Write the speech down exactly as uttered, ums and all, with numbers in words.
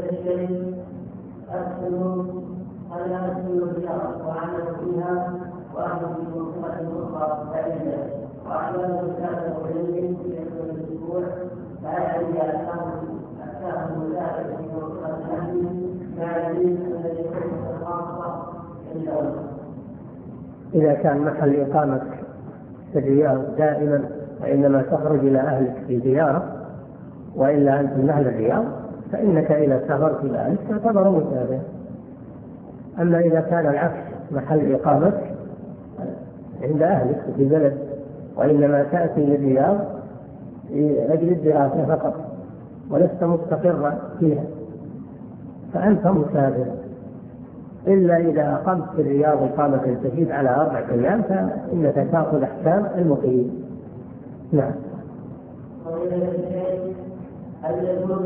الشيء أسكن أنا أسكن الرياض وأعمل فيها وأعمل في منطقة أخرى بعيدة وأعمل ثلاثة أيام في الأسبوع فهذه أحكام أحكام المساعدة في منطقة الأهل مع الدين الذي يكون خاصة عند إذا كان محل إقامتك في الرياض دائما وإنما تخرج إلى أهلك في زيارة وإلا أنت من أهل الرياض فإنك إذا سافرت إلى أهلك تعتبر متابع. أما إذا كان العكس محل إقامتك عند أهلك في بلد وإنما تأتي للرياض لأجل الدراسة فقط ولست مستقرا فيها فأنت مسافر، إلا إذا أقمت في الرياض إقامة تزيد على أربعة أيام فإنك تأخذ أحكام المقيم. نعم.